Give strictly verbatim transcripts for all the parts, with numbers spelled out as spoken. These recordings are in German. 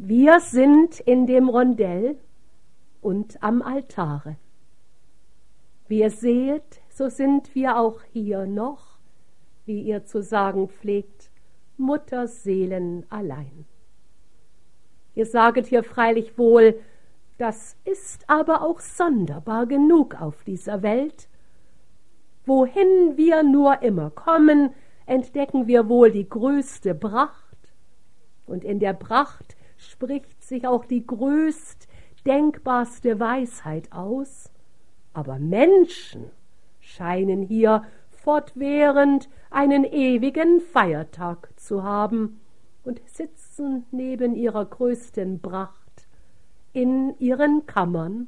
Wir sind in dem Rondell und am Altare. Wie ihr seht, so sind wir auch hier noch, wie ihr zu sagen pflegt, Mutterseelen allein. Ihr saget hier freilich wohl, das ist aber auch sonderbar genug auf dieser Welt. Wohin wir nur immer kommen, entdecken wir wohl die größte Pracht, und in der Pracht spricht sich auch die größt denkbarste Weisheit aus, aber Menschen scheinen hier fortwährend einen ewigen Feiertag zu haben und sitzen neben ihrer größten Pracht in ihren Kammern.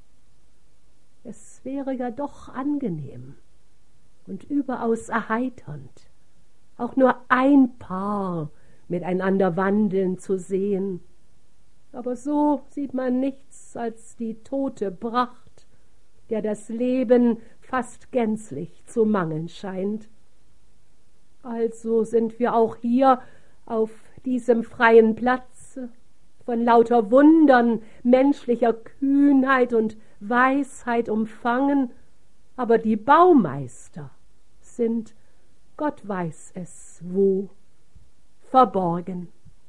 Es wäre ja doch angenehm und überaus erheiternd, auch nur ein Paar miteinander wandeln zu sehen. Aber so sieht man nichts als die tote Pracht, der das Leben fast gänzlich zu mangeln scheint. Also sind wir auch hier auf diesem freien Platze von lauter Wundern menschlicher Kühnheit und Weisheit umfangen, aber die Baumeister sind, Gott weiß es wo, verborgen.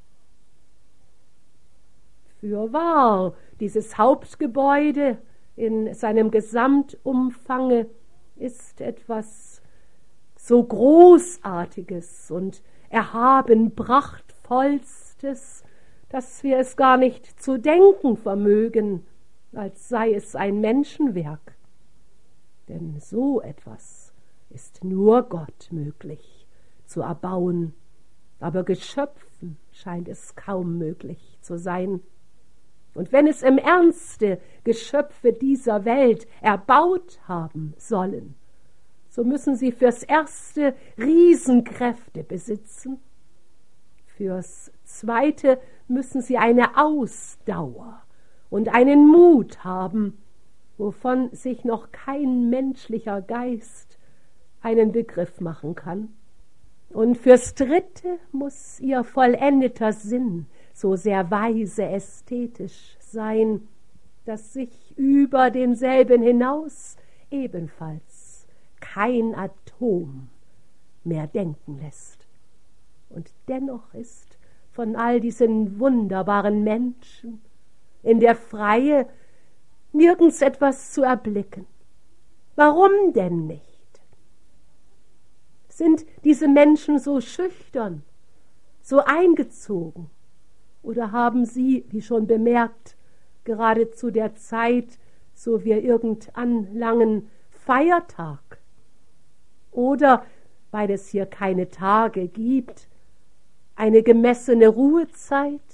Fürwahr, dieses Hauptgebäude in seinem Gesamtumfange ist etwas so Großartiges und erhaben Prachtvollstes, dass wir es gar nicht zu denken vermögen, als sei es ein Menschenwerk. Denn so etwas ist nur Gott möglich zu erbauen, aber Geschöpfen scheint es kaum möglich zu sein. Und wenn es im Ernste Geschöpfe dieser Welt erbaut haben sollen, so müssen sie fürs Erste Riesenkräfte besitzen, fürs Zweite müssen sie eine Ausdauer und einen Mut haben, wovon sich noch kein menschlicher Geist einen Begriff machen kann. Und fürs Dritte muss ihr vollendeter Sinn so sehr weise ästhetisch sein, dass sich über denselben hinaus ebenfalls kein Atom mehr denken lässt. Und dennoch ist von all diesen wunderbaren Menschen in der Freie nirgends etwas zu erblicken. Warum denn nicht? Sind diese Menschen so schüchtern, so eingezogen? Oder haben sie, wie schon bemerkt, gerade zu der Zeit, so wir irgendeinen langen Feiertag? Oder, weil es hier keine Tage gibt, eine gemessene Ruhezeit?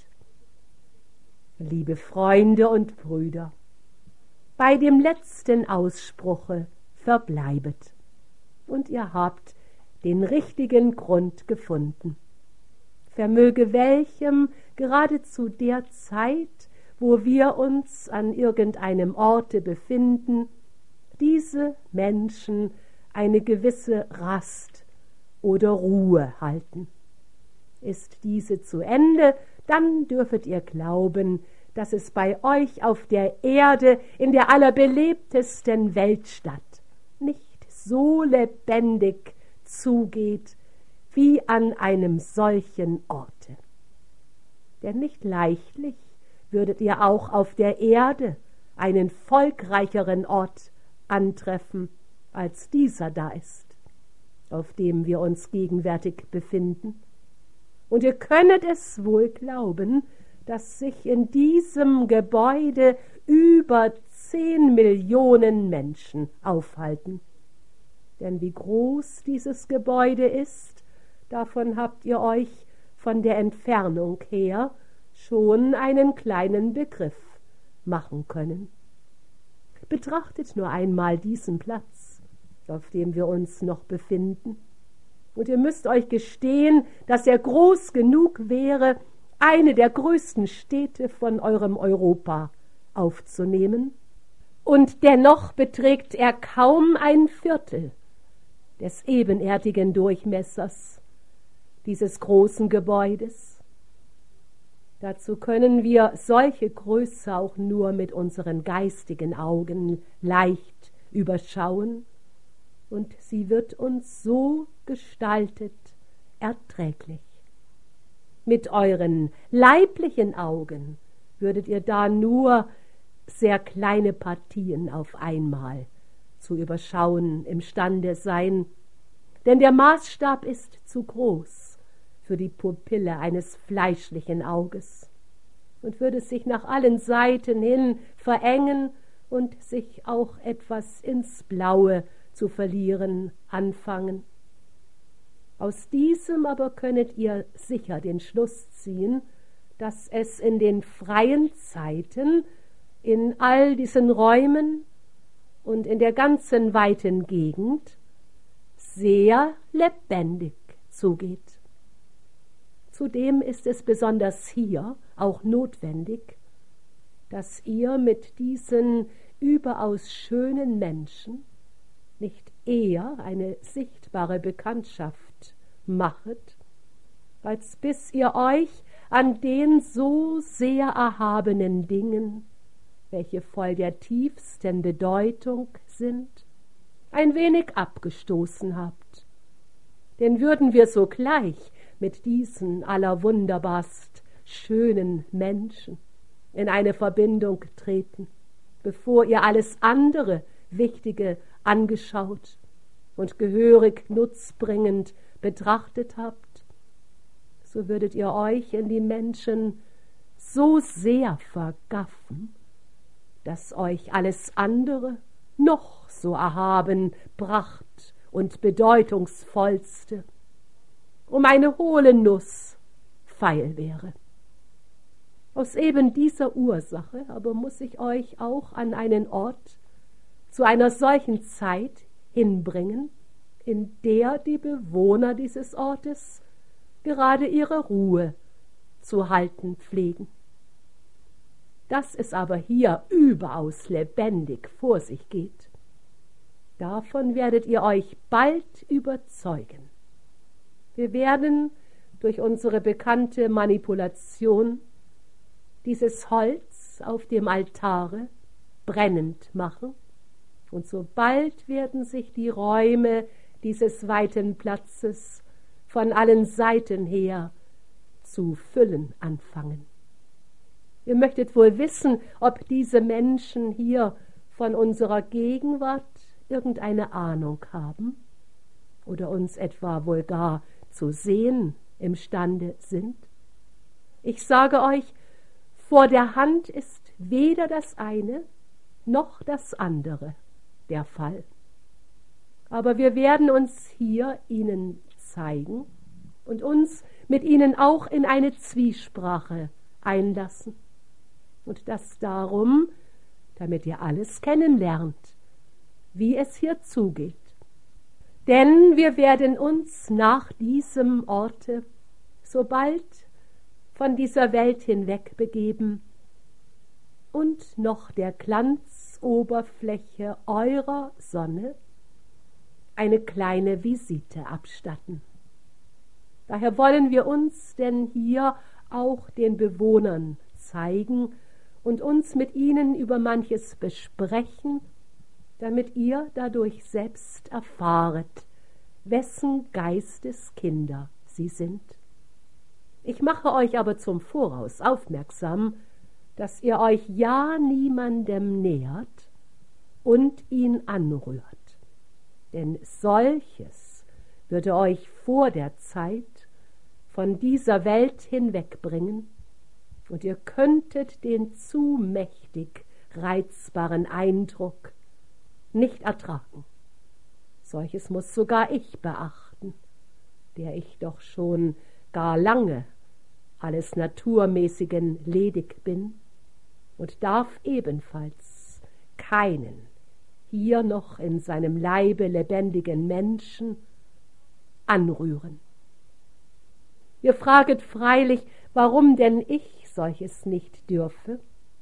Liebe Freunde und Brüder, bei dem letzten Ausspruche verbleibet, und ihr habt den richtigen Grund gefunden. Vermöge welchem gerade zu der Zeit, wo wir uns an irgendeinem Orte befinden, diese Menschen eine gewisse Rast oder Ruhe halten. Ist diese zu Ende, dann dürfet ihr glauben, dass es bei euch auf der Erde in der allerbelebtesten Weltstadt nicht so lebendig zugeht wie an einem solchen Orte. Denn nicht leichtlich würdet ihr auch auf der Erde einen volkreicheren Ort antreffen, als dieser da ist, auf dem wir uns gegenwärtig befinden. Und ihr könnet es wohl glauben, dass sich in diesem Gebäude über zehn Millionen Menschen aufhalten. Denn wie groß dieses Gebäude ist, davon habt ihr euch von der Entfernung her schon einen kleinen Begriff machen können. Betrachtet nur einmal diesen Platz, auf dem wir uns noch befinden, und ihr müsst euch gestehen, dass er groß genug wäre, eine der größten Städte von eurem Europa aufzunehmen, und dennoch beträgt er kaum ein Viertel des ebenerdigen Durchmessers dieses großen Gebäudes. Dazu können wir solche Größe auch nur mit unseren geistigen Augen leicht überschauen, und sie wird uns so gestaltet erträglich. Mit euren leiblichen Augen würdet ihr da nur sehr kleine Partien auf einmal zu überschauen imstande sein, denn der Maßstab ist zu groß für die Pupille eines fleischlichen Auges und würde sich nach allen Seiten hin verengen und sich auch etwas ins Blaue zu verlieren anfangen. Aus diesem aber könnet ihr sicher den Schluss ziehen, dass es in den freien Zeiten, in all diesen Räumen und in der ganzen weiten Gegend sehr lebendig zugeht. Zudem ist es besonders hier auch notwendig, dass ihr mit diesen überaus schönen Menschen nicht eher eine sichtbare Bekanntschaft machet, als bis ihr euch an den so sehr erhabenen Dingen, welche voll der tiefsten Bedeutung sind, ein wenig abgestoßen habt. Denn würden wir sogleich mit diesen allerwunderbarst schönen Menschen in eine Verbindung treten, bevor ihr alles andere Wichtige angeschaut und gehörig nutzbringend betrachtet habt, so würdet ihr euch in die Menschen so sehr vergaffen, dass euch alles andere noch so erhaben, pracht und bedeutungsvollste um eine hohle Nuss feil wäre. Aus eben dieser Ursache aber muss ich euch auch an einen Ort zu einer solchen Zeit hinbringen, in der die Bewohner dieses Ortes gerade ihre Ruhe zu halten pflegen. Dass es aber hier überaus lebendig vor sich geht, davon werdet ihr euch bald überzeugen. Wir werden durch unsere bekannte Manipulation dieses Holz auf dem Altare brennend machen, und sobald werden sich die Räume dieses weiten Platzes von allen Seiten her zu füllen anfangen. Ihr möchtet wohl wissen, ob diese Menschen hier von unserer Gegenwart irgendeine Ahnung haben oder uns etwa wohl gar zu sehen imstande sind. Ich sage euch, vor der Hand ist weder das eine noch das andere der Fall. Aber wir werden uns hier ihnen zeigen und uns mit ihnen auch in eine Zwiesprache einlassen. Und das darum, damit ihr alles kennenlernt, wie es hier zugeht. Denn wir werden uns nach diesem Orte sobald von dieser Welt hinweg begeben und noch der Glanzoberfläche eurer Sonne eine kleine Visite abstatten. Daher wollen wir uns denn hier auch den Bewohnern zeigen und uns mit ihnen über manches besprechen, damit ihr dadurch selbst erfahret, wessen Geistes Kinder sie sind. Ich mache euch aber zum Voraus aufmerksam, dass ihr euch ja niemandem nähert und ihn anrührt. Denn solches würde euch vor der Zeit von dieser Welt hinwegbringen, und ihr könntet den zu mächtig reizbaren Eindruck nicht ertragen. Solches muß sogar ich beachten, der ich doch schon gar lange alles Naturmäßigen ledig bin und darf ebenfalls keinen hier noch in seinem Leibe lebendigen Menschen anrühren. Ihr fraget freilich, warum denn ich solches nicht dürfe.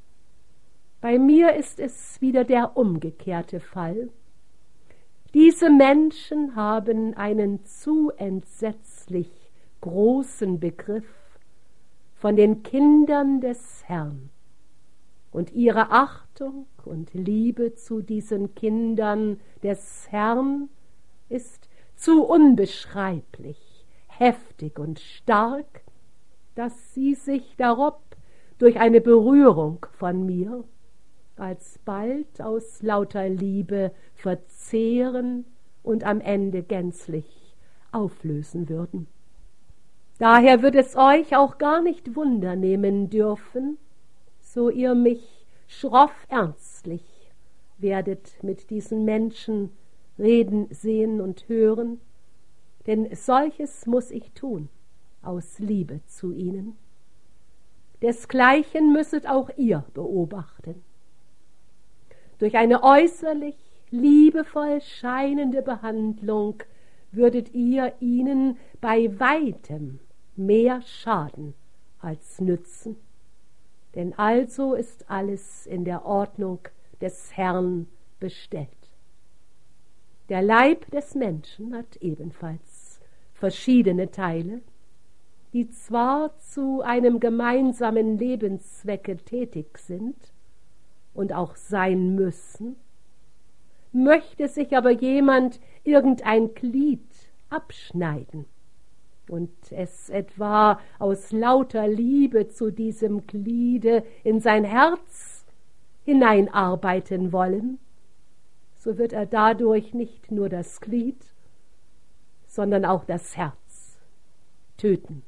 Bei mir ist es wieder der umgekehrte Fall. Diese Menschen haben einen zu entsetzlich großen Begriff von den Kindern des Herrn. Und ihre Achtung und Liebe zu diesen Kindern des Herrn ist zu unbeschreiblich, heftig und stark, dass sie sich darob durch eine Berührung von mir alsbald aus lauter Liebe verzehren und am Ende gänzlich auflösen würden. Daher wird es euch auch gar nicht Wunder nehmen dürfen, so ihr mich schroff ernstlich werdet mit diesen Menschen reden, sehen und hören, denn solches muß ich tun, aus Liebe zu ihnen. Desgleichen müsset auch ihr beobachten. Durch eine äußerlich liebevoll scheinende Behandlung würdet ihr ihnen bei weitem mehr schaden als nützen. Denn also ist alles in der Ordnung des Herrn bestellt. Der Leib des Menschen hat ebenfalls verschiedene Teile, die zwar zu einem gemeinsamen Lebenszwecke tätig sind und auch sein müssen, möchte sich aber jemand irgendein Glied abschneiden und es etwa aus lauter Liebe zu diesem Gliede in sein Herz hineinarbeiten wollen, so wird er dadurch nicht nur das Glied, sondern auch das Herz töten.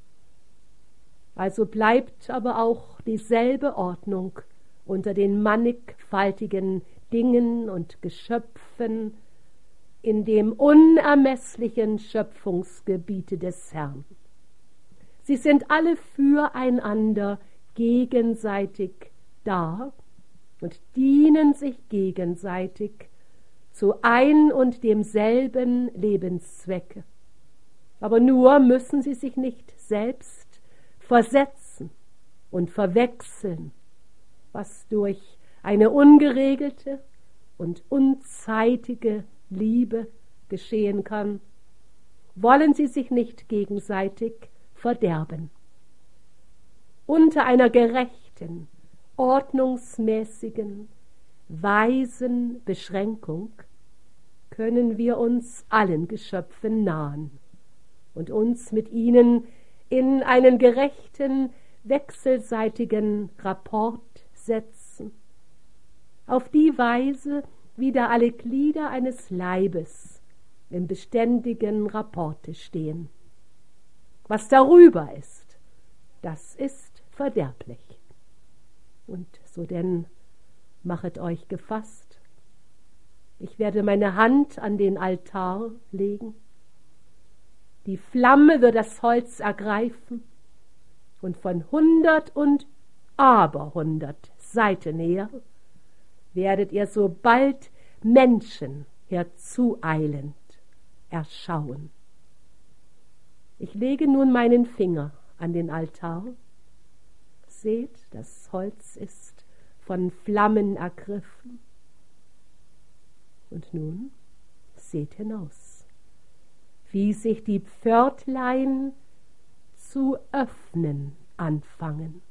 Also bleibt aber auch dieselbe Ordnung unter den mannigfaltigen Dingen und Geschöpfen in dem unermesslichen Schöpfungsgebiete des Herrn. Sie sind alle füreinander gegenseitig da und dienen sich gegenseitig zu ein und demselben Lebenszwecke. Aber nur müssen sie sich nicht selbst versetzen und verwechseln, was durch eine ungeregelte und unzeitige Liebe geschehen kann, wollen sie sich nicht gegenseitig verderben. Unter einer gerechten, ordnungsmäßigen, weisen Beschränkung können wir uns allen Geschöpfen nahen und uns mit ihnen in einen gerechten, wechselseitigen Rapport setzen, auf die Weise, wie da alle Glieder eines Leibes im beständigen Rapporte stehen. Was darüber ist, das ist verderblich. Und so denn, machet euch gefasst, ich werde meine Hand an den Altar legen, die Flamme wird das Holz ergreifen und von hundert und aberhundert Seiten her werdet ihr so bald Menschen herzueilend erschauen. Ich lege nun meinen Finger an den Altar. Seht, das Holz ist von Flammen ergriffen. Und nun seht hinaus, wie sich die Pförtlein zu öffnen anfangen.